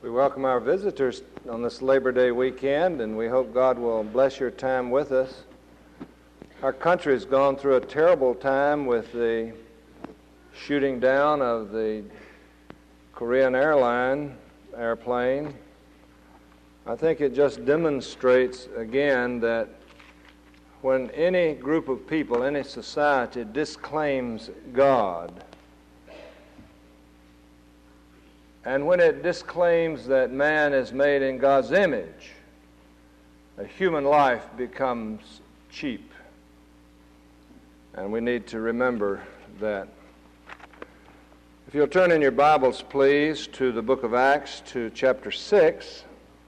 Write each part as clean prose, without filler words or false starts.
We welcome our visitors on this Labor Day weekend, and we hope God will bless your time with us. Our country has gone through a terrible time with the shooting down of the Korean airplane. I think it just demonstrates again that when any group of people, any society disclaims God, and when it disclaims that man is made in God's image, a human life becomes cheap. And we need to remember that. If you'll turn in your Bibles, please, to the book of Acts, to chapter 6.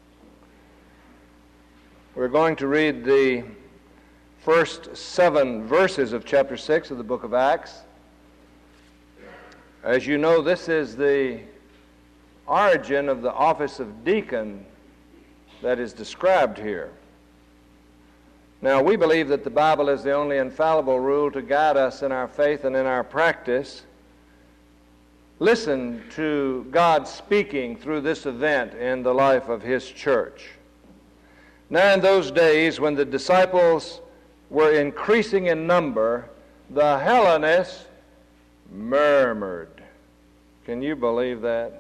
We're going to read the first 7 verses of chapter 6 of the book of Acts. As you know, this is the origin of the office of deacon that is described here. Now, we believe that the Bible is the only infallible rule to guide us in our faith and in our practice. Listen to God speaking through this event in the life of His church. Now, in those days when the disciples were increasing in number, the Hellenists murmured. Can you believe that?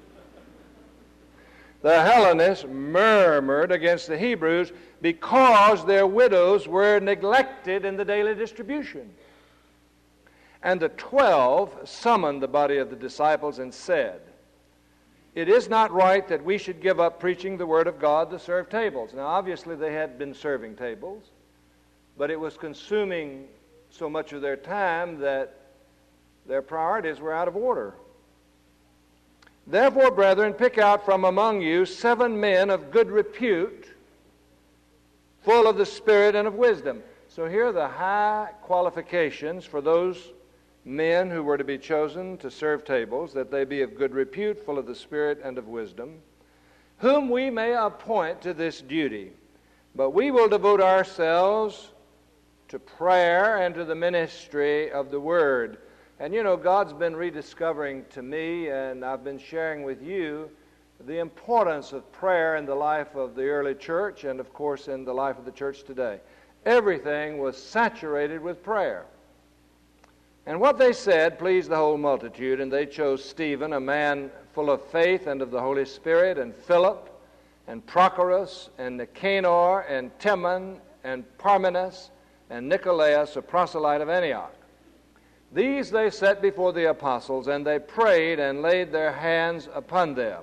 The Hellenists murmured against the Hebrews because their widows were neglected in the daily distribution. And the 12 summoned the body of the disciples and said, "It is not right that we should give up preaching the word of God to serve tables." Now, obviously, they had been serving tables, but it was consuming so much of their time that their priorities were out of order. "Therefore, brethren, pick out from among you 7 men of good repute, full of the Spirit and of wisdom." So here are the high qualifications for those men who were to be chosen to serve tables, that they be of good repute, full of the Spirit and of wisdom, whom we may appoint to this duty. But we will devote ourselves to prayer and to the ministry of the word. And you know, God's been rediscovering to me, and I've been sharing with you, the importance of prayer in the life of the early church and, of course, in the life of the church today. Everything was saturated with prayer. And what they said pleased the whole multitude, and they chose Stephen, a man full of faith and of the Holy Spirit, and Philip, and Prochorus, and Nicanor, and Timon, and Parmenas, and Nicolaus, a proselyte of Antioch. These they set before the apostles, and they prayed and laid their hands upon them.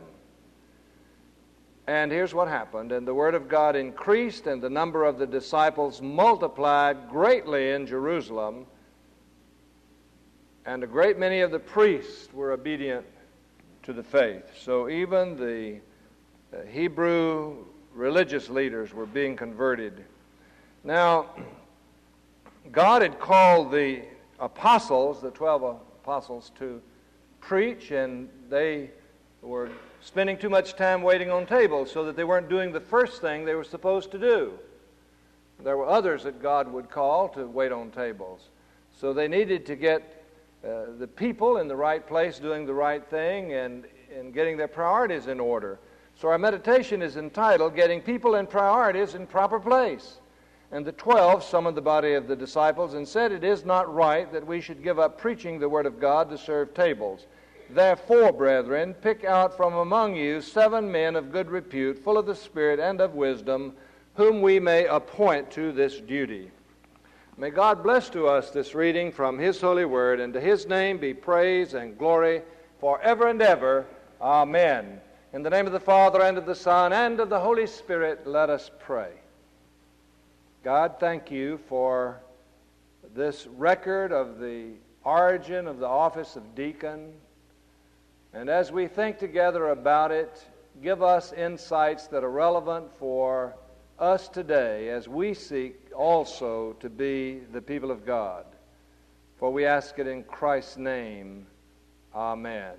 And here's what happened. And the word of God increased, and the number of the disciples multiplied greatly in Jerusalem, and a great many of the priests were obedient to the faith. So even the Hebrew religious leaders were being converted. Now, God had called the apostles, the 12 apostles, to preach, and they were spending too much time waiting on tables so that they weren't doing the first thing they were supposed to do. There were others that God would call to wait on tables. So they needed to get the people in the right place doing the right thing and getting their priorities in order. So our meditation is entitled, Getting People and Priorities in Proper Place. And the 12 summoned the body of the disciples and said, "It is not right that we should give up preaching the word of God to serve tables. Therefore, brethren, pick out from among you 7 men of good repute, full of the Spirit and of wisdom, whom we may appoint to this duty." May God bless to us this reading from His holy word, and to His name be praise and glory forever and ever. Amen. In the name of the Father, and of the Son, and of the Holy Spirit, let us pray. God, thank you for this record of the origin of the office of deacon. And as we think together about it, give us insights that are relevant for us today as we seek also to be the people of God. For we ask it in Christ's name. Amen.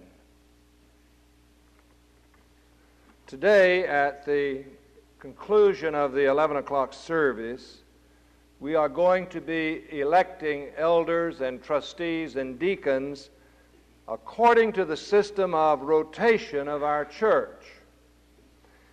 Today, at the conclusion of the 11 o'clock service, we are going to be electing elders and trustees and deacons according to the system of rotation of our church.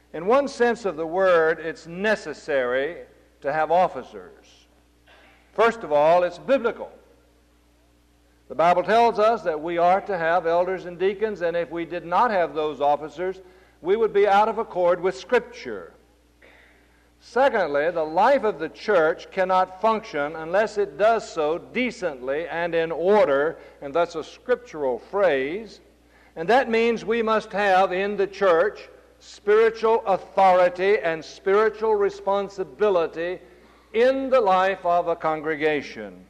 In one sense of the word, it's necessary to have officers. First of all, it's biblical. The Bible tells us that we are to have elders and deacons, and if we did not have those officers, we would be out of accord with Scripture. Secondly, the life of the church cannot function unless it does so decently and in order, and that's a scriptural phrase. And that means we must have in the church spiritual authority and spiritual responsibility in the life of a congregation.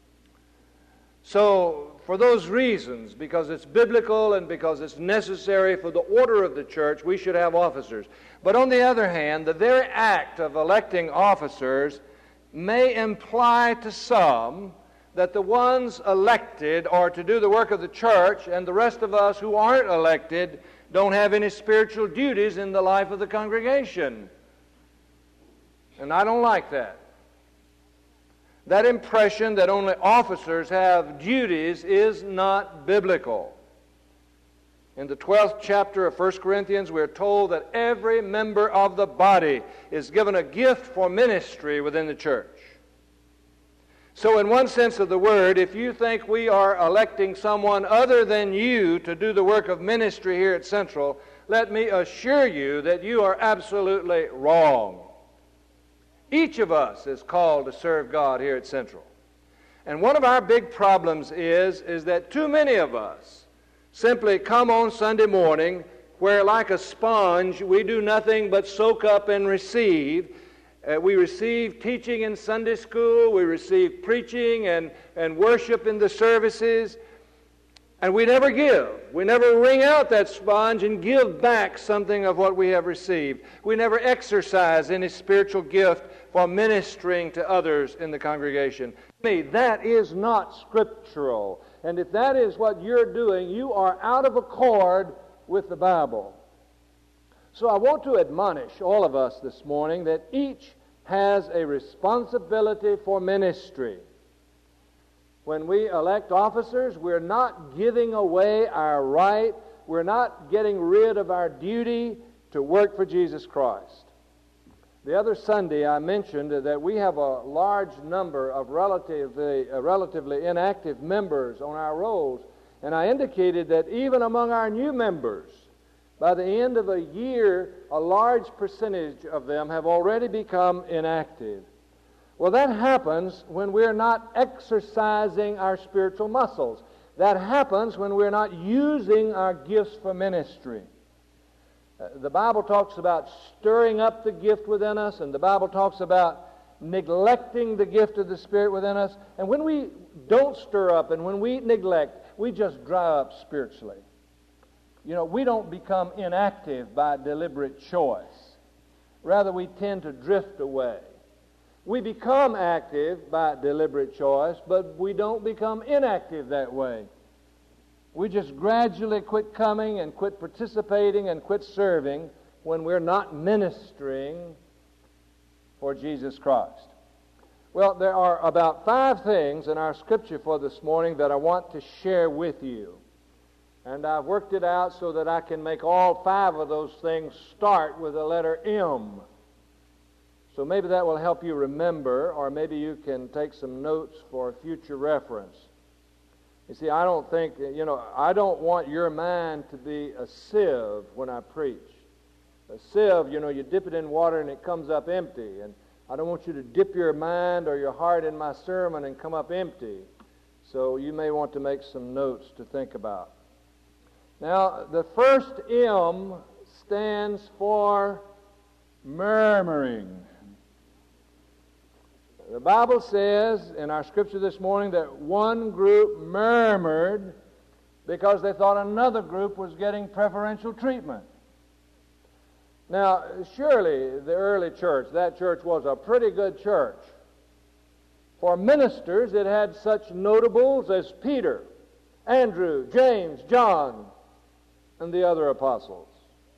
So, for those reasons, because it's biblical and because it's necessary for the order of the church, we should have officers. But on the other hand, the very act of electing officers may imply to some that the ones elected are to do the work of the church, and the rest of us who aren't elected don't have any spiritual duties in the life of the congregation. And I don't like that. That impression that only officers have duties is not biblical. In the 12th chapter of 1 Corinthians, we're told that every member of the body is given a gift for ministry within the church. So in one sense of the word, if you think we are electing someone other than you to do the work of ministry here at Central, let me assure you that you are absolutely wrong. Each of us is called to serve God here at Central. And one of our big problems is that too many of us simply come on Sunday morning where, like a sponge, we do nothing but soak up and receive. We receive teaching in Sunday school, we receive preaching and worship in the services, and we never give. We never wring out that sponge and give back something of what we have received. We never exercise any spiritual gift for ministering to others in the congregation. That is not scriptural. And if that is what you're doing, you are out of accord with the Bible. So I want to admonish all of us this morning that each has a responsibility for ministry. When we elect officers, we're not giving away our right, we're not getting rid of our duty to work for Jesus Christ. The other Sunday I mentioned that we have a large number of relatively inactive members on our rolls, and I indicated that even among our new members, by the end of a year, a large percentage of them have already become inactive. Well, that happens when we're not exercising our spiritual muscles. That happens when we're not using our gifts for ministry. The Bible talks about stirring up the gift within us, and the Bible talks about neglecting the gift of the Spirit within us. And when we don't stir up and when we neglect, we just dry up spiritually. You know, we don't become inactive by deliberate choice. Rather, we tend to drift away. We become active by deliberate choice, but we don't become inactive that way. We just gradually quit coming and quit participating and quit serving when we're not ministering for Jesus Christ. Well, there are about 5 things in our scripture for this morning that I want to share with you. And I've worked it out so that I can make all 5 of those things start with the letter M. So maybe that will help you remember, or maybe you can take some notes for future reference. You see, I don't want your mind to be a sieve when I preach. A sieve, you dip it in water and it comes up empty. And I don't want you to dip your mind or your heart in my sermon and come up empty. So you may want to make some notes to think about. Now, the first M stands for murmuring. The Bible says in our scripture this morning that one group murmured because they thought another group was getting preferential treatment. Now, surely the early church, that church was a pretty good church. For ministers, it had such notables as Peter, Andrew, James, John, and the other apostles.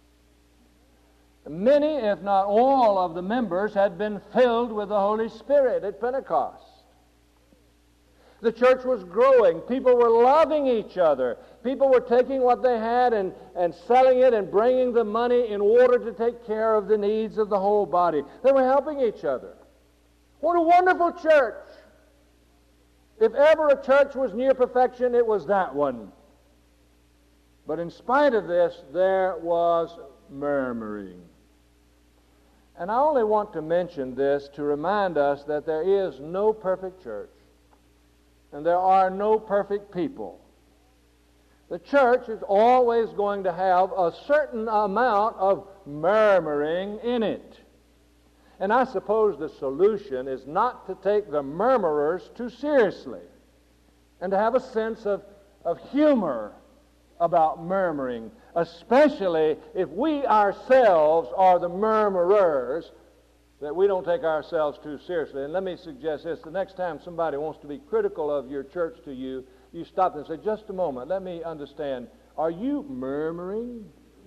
Many, if not all, of the members had been filled with the Holy Spirit at Pentecost. The church was growing. People were loving each other. People were taking what they had and selling it and bringing the money in order to take care of the needs of the whole body. They were helping each other. What a wonderful church! If ever a church was near perfection, it was that one. But in spite of this, there was murmuring. And I only want to mention this to remind us that there is no perfect church. And there are no perfect people. The church is always going to have a certain amount of murmuring in it. And I suppose the solution is not to take the murmurers too seriously and to have a sense of humor about murmuring, especially if we ourselves are the murmurers, that we don't take ourselves too seriously. And let me suggest this. The next time somebody wants to be critical of your church to you, you stop and say, just a moment, let me understand. Are you murmuring?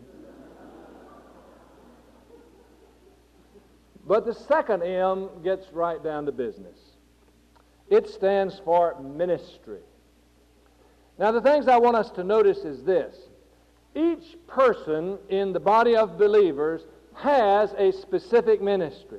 But the second M gets right down to business. It stands for ministry. Now, the things I want us to notice is this. Each person in the body of believers has a specific ministry.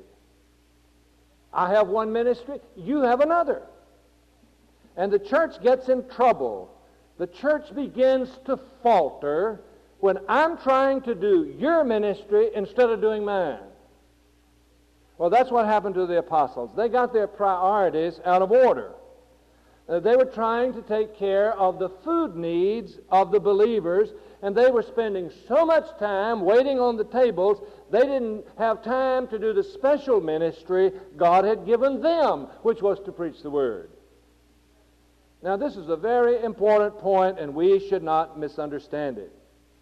I have one ministry, you have another. And the church gets in trouble. The church begins to falter when I'm trying to do your ministry instead of doing mine. Well, that's what happened to the apostles. They got their priorities out of order. They were trying to take care of the food needs of the believers, and they were spending so much time waiting on the tables, they didn't have time to do the special ministry God had given them, which was to preach the Word. Now, this is a very important point, and we should not misunderstand it.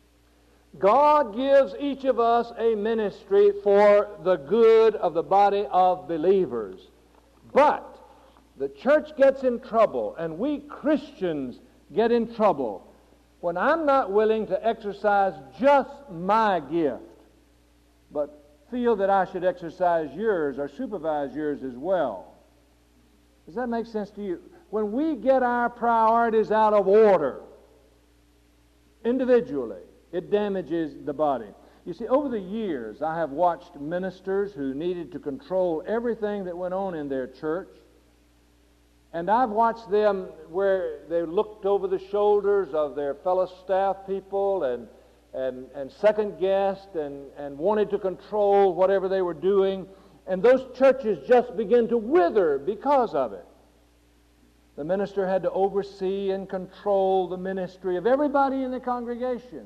God gives each of us a ministry for the good of the body of believers. But the church gets in trouble, and we Christians get in trouble when I'm not willing to exercise just my gift, but feel that I should exercise yours or supervise yours as well. Does that make sense to you? When we get our priorities out of order, individually, it damages the body. You see, over the years, I have watched ministers who needed to control everything that went on in their church. And I've watched them where they looked over the shoulders of their fellow staff people and second-guessed and wanted to control whatever they were doing. And those churches just began to wither because of it. The minister had to oversee and control the ministry of everybody in the congregation.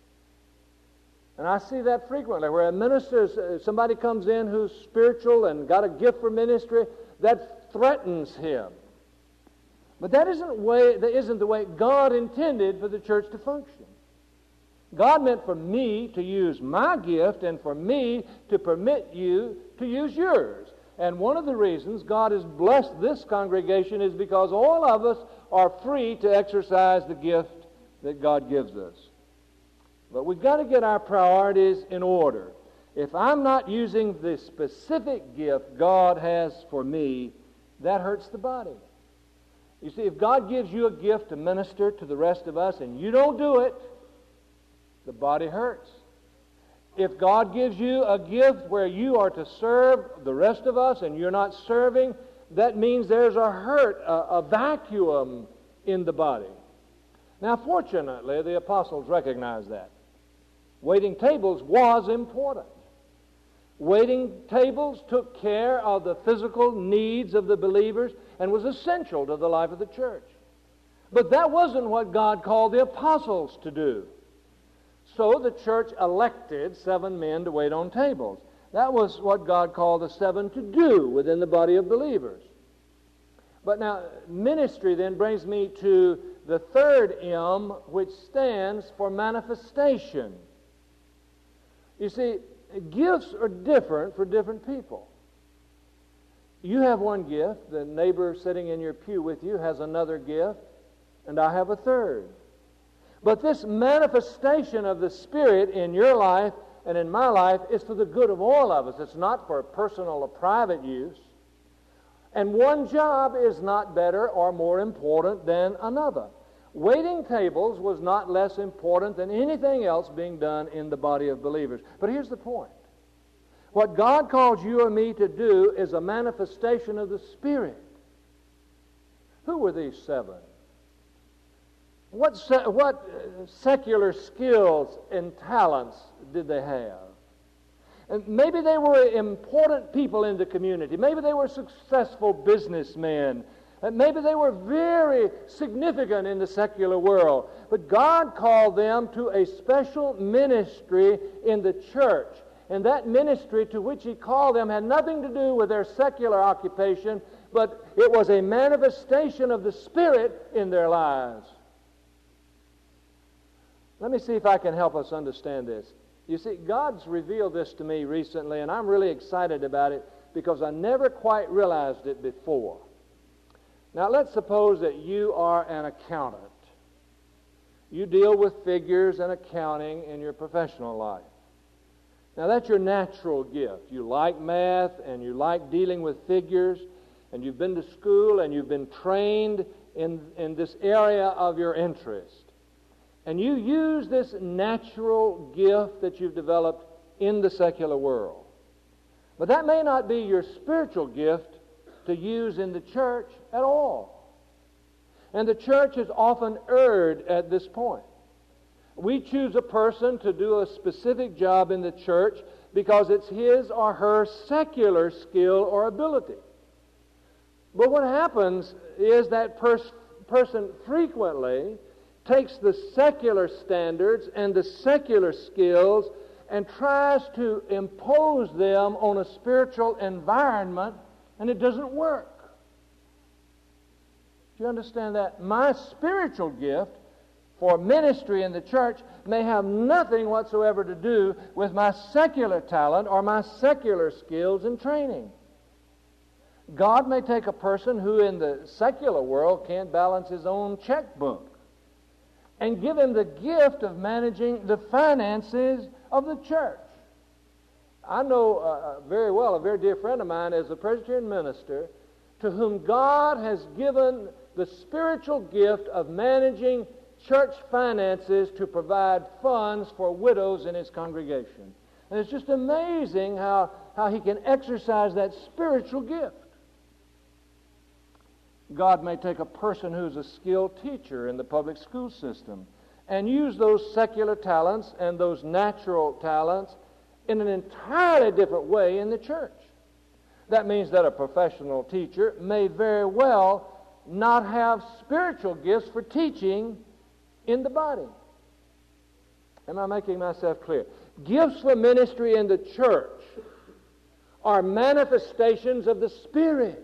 And I see that frequently, where a minister, somebody comes in who's spiritual and got a gift for ministry, that threatens him. But that isn't the way God intended for the church to function. God meant for me to use my gift and for me to permit you to use yours. And one of the reasons God has blessed this congregation is because all of us are free to exercise the gift that God gives us. But we've got to get our priorities in order. If I'm not using the specific gift God has for me, that hurts the body. You see, if God gives you a gift to minister to the rest of us and you don't do it, the body hurts. If God gives you a gift where you are to serve the rest of us and you're not serving, that means there's a hurt, a vacuum in the body. Now, fortunately, the apostles recognized that. Waiting tables was important. Waiting tables took care of the physical needs of the believers and was essential to the life of the church. But that wasn't what God called the apostles to do. So the church elected 7 men to wait on tables. That was what God called the 7 to do within the body of believers. But now, ministry then brings me to the third M, which stands for manifestation. You see, gifts are different for different people. You have one gift, the neighbor sitting in your pew with you has another gift, and I have a third. But this manifestation of the Spirit in your life and in my life is for the good of all of us. It's not for personal or private use. And one job is not better or more important than another. Waiting tables was not less important than anything else being done in the body of believers. But here's the point. What God calls you and me to do is a manifestation of the Spirit. Who were these 7? What secular skills and talents did they have? And maybe they were important people in the community. Maybe they were successful businessmen. And maybe they were very significant in the secular world. But God called them to a special ministry in the church. And that ministry to which He called them had nothing to do with their secular occupation, but it was a manifestation of the Spirit in their lives. Let me see if I can help us understand this. You see, God's revealed this to me recently, and I'm really excited about it because I never quite realized it before. Now, let's suppose that you are an accountant. You deal with figures and accounting in your professional life. Now, that's your natural gift. You like math, and you like dealing with figures, and you've been to school, and you've been trained in this area of your interest. And you use this natural gift that you've developed in the secular world. But that may not be your spiritual gift to use in the church at all. And the church has often erred at this point. We choose a person to do a specific job in the church because it's his or her secular skill or ability. But what happens is that person frequently takes the secular standards and the secular skills and tries to impose them on a spiritual environment, and it doesn't work. Do you understand that? My spiritual gift for ministry in the church may have nothing whatsoever to do with my secular talent or my secular skills and training. God may take a person who in the secular world can't balance his own checkbook and give him the gift of managing the finances of the church. I know very well a very dear friend of mine is a Presbyterian minister to whom God has given the spiritual gift of managing church finances to provide funds for widows in his congregation. And it's just amazing how he can exercise that spiritual gift. God may take a person who's a skilled teacher in the public school system and use those secular talents and those natural talents in an entirely different way in the church. That means that a professional teacher may very well not have spiritual gifts for teaching in the body. Am I making myself clear? Gifts for ministry in the church are manifestations of the Spirit.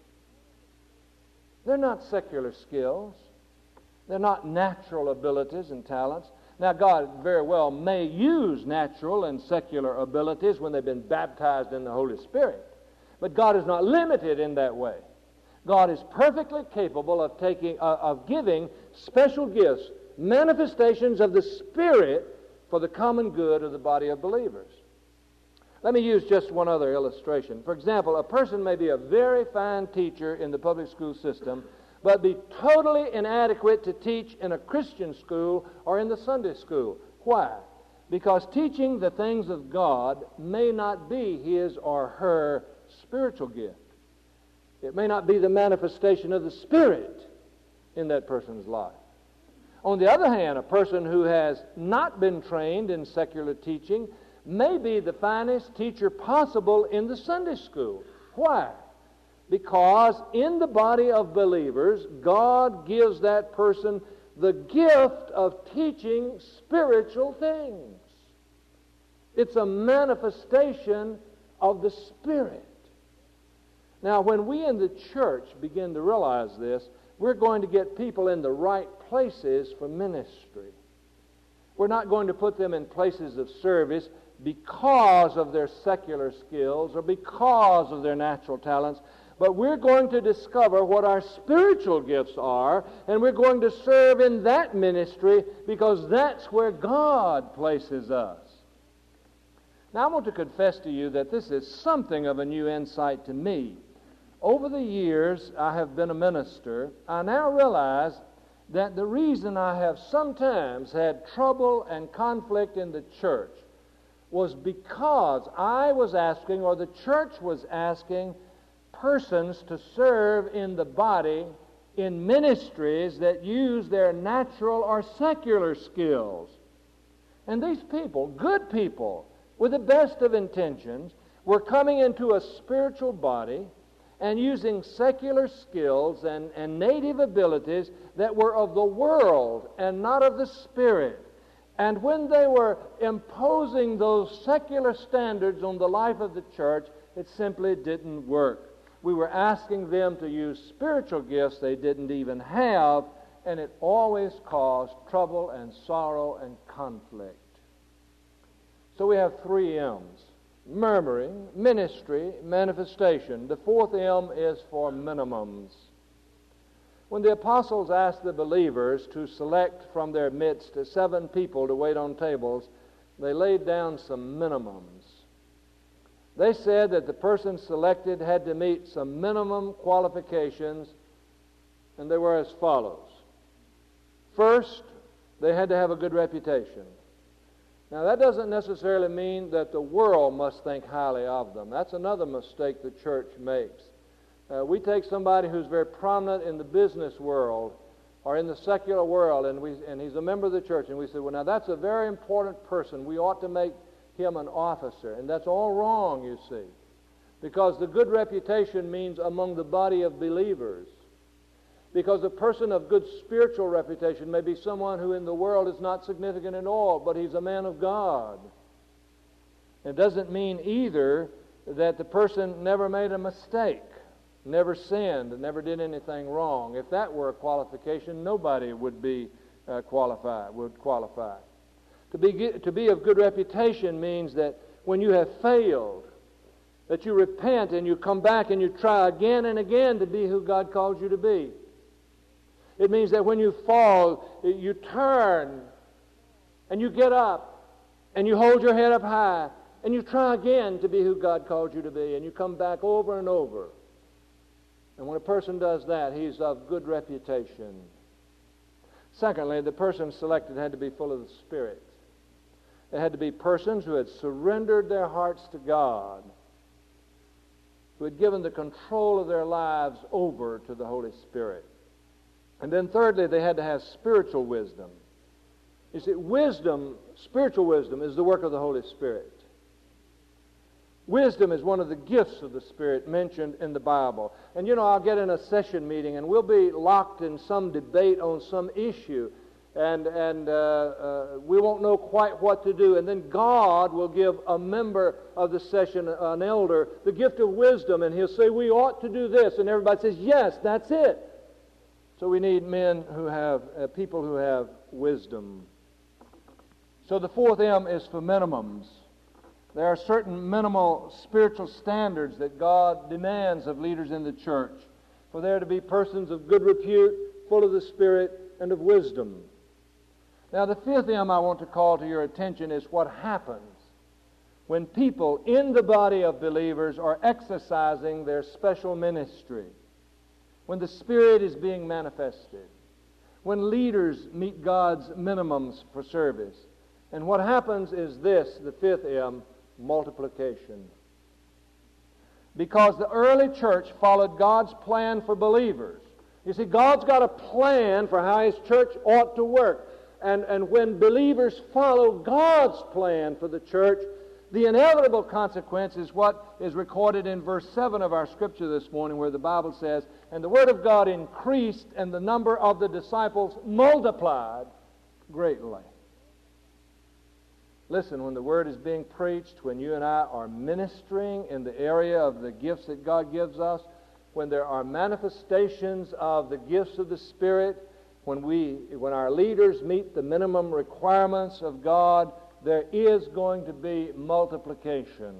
They're not secular skills. They're not natural abilities and talents. Now, God very well may use natural and secular abilities when they've been baptized in the Holy Spirit. But God is not limited in that way. God is perfectly capable of giving special gifts, manifestations of the Spirit for the common good of the body of believers. Let me use just one other illustration. For example, a person may be a very fine teacher in the public school system, but be totally inadequate to teach in a Christian school or in the Sunday school. Why? Because teaching the things of God may not be his or her spiritual gift. It may not be the manifestation of the Spirit in that person's life. On the other hand, a person who has not been trained in secular teaching may be the finest teacher possible in the Sunday school. Why? Because in the body of believers, God gives that person the gift of teaching spiritual things. It's a manifestation of the Spirit. Now, when we in the church begin to realize this, we're going to get people in the right places for ministry. We're not going to put them in places of service because of their secular skills or because of their natural talents, but we're going to discover what our spiritual gifts are, and we're going to serve in that ministry because that's where God places us. Now, I want to confess to you that this is something of a new insight to me. over the years I have been a minister, I now realize that the reason I have sometimes had trouble and conflict in the church was because I was asking, or the church was asking, persons to serve in the body in ministries that use their natural or secular skills. And these people, good people, with the best of intentions, were coming into a spiritual body and using secular skills and native abilities that were of the world and not of the Spirit. And when they were imposing those secular standards on the life of the church, it simply didn't work. We were asking them to use spiritual gifts they didn't even have, and it always caused trouble and sorrow and conflict. So we have 3 M's: murmuring, ministry, manifestation. The 4th M is for minimums. When the apostles asked the believers to select from their midst 7 people to wait on tables, they laid down some minimums. They said that the person selected had to meet some minimum qualifications, and they were as follows. First, they had to have a good reputation. Now, that doesn't necessarily mean that the world must think highly of them. That's another mistake the church makes. We take somebody who's very prominent in the business world or in the secular world, and he's a member of the church, and we say, well, now that's a very important person. We ought to make him an officer. And that's all wrong, you see, because the good reputation means among the body of believers. Because a person of good spiritual reputation may be someone who in the world is not significant at all, but he's a man of God. It doesn't mean either that the person never made a mistake, never sinned, never did anything wrong. If that were a qualification, nobody would be qualify. To be of good reputation means that when you have failed, that you repent and you come back and you try again and again to be who God calls you to be. It means that when you fall, you turn and you get up and you hold your head up high and you try again to be who God called you to be, and you come back over and over. And when a person does that, he's of good reputation. Secondly, the person selected had to be full of the Spirit. They had to be persons who had surrendered their hearts to God, who had given the control of their lives over to the Holy Spirit. And then thirdly, they had to have spiritual wisdom. You see, wisdom, spiritual wisdom, is the work of the Holy Spirit. Wisdom is one of the gifts of the Spirit mentioned in the Bible. And you know, I'll get in a session meeting and we'll be locked in some debate on some issue, and we won't know quite what to do. And then God will give a member of the session, an elder, the gift of wisdom, and he'll say, we ought to do this. And everybody says, yes, that's it. So we need men who have, people who have wisdom. So the 4th M is for minimums. There are certain minimal spiritual standards that God demands of leaders in the church, for there to be persons of good repute, full of the Spirit, and of wisdom. Now, the 5th M I want to call to your attention is what happens when people in the body of believers are exercising their special ministry, when the Spirit is being manifested, when leaders meet God's minimums for service. And what happens is this, the 5th M, multiplication. Because the early church followed God's plan for believers. You see, God's got a plan for how His church ought to work. And when believers follow God's plan for the church, the inevitable consequence is what is recorded in verse 7 of our scripture this morning, where the Bible says, and the Word of God increased, and the number of the disciples multiplied greatly. Listen, when the Word is being preached, when you and I are ministering in the area of the gifts that God gives us, when there are manifestations of the gifts of the Spirit, when our leaders meet the minimum requirements of God, there is going to be multiplication.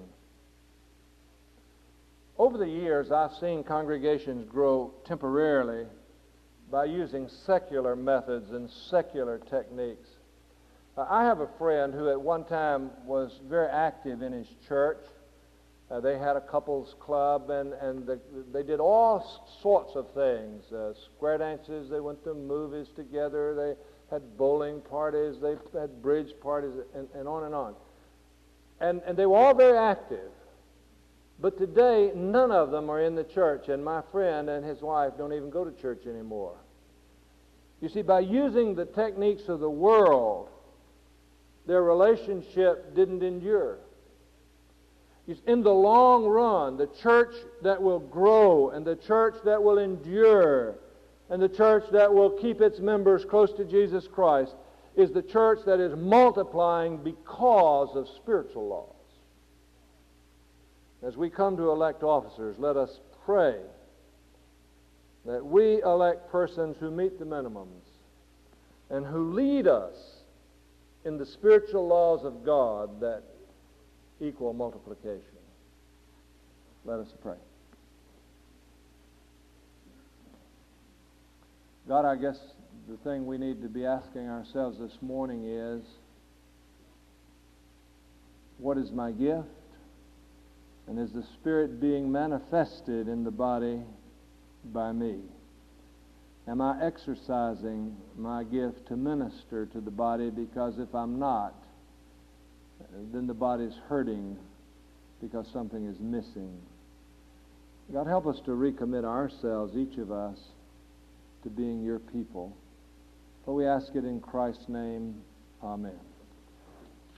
Over the years, I've seen congregations grow temporarily by using secular methods and secular techniques. I have a friend who at one time was very active in his church, They had a couples club, and they did all sorts of things. Square dances, they went to movies together, they had bowling parties, they had bridge parties, and on and on. And they were all very active. But today, none of them are in the church, and my friend and his wife don't even go to church anymore. You see, by using the techniques of the world, their relationship didn't endure. In the long run, the church that will grow and the church that will endure and the church that will keep its members close to Jesus Christ is the church that is multiplying because of spiritual laws. As we come to elect officers, let us pray that we elect persons who meet the minimums and who lead us in the spiritual laws of God that equal multiplication. Let us pray. God, I guess the thing we need to be asking ourselves this morning is, what is my gift? And is the Spirit being manifested in the body by me? Am I exercising my gift to minister to the body? Because if I'm not, then the body's hurting because something is missing. God, help us to recommit ourselves, each of us, to being your people. For we ask it in Christ's name. Amen.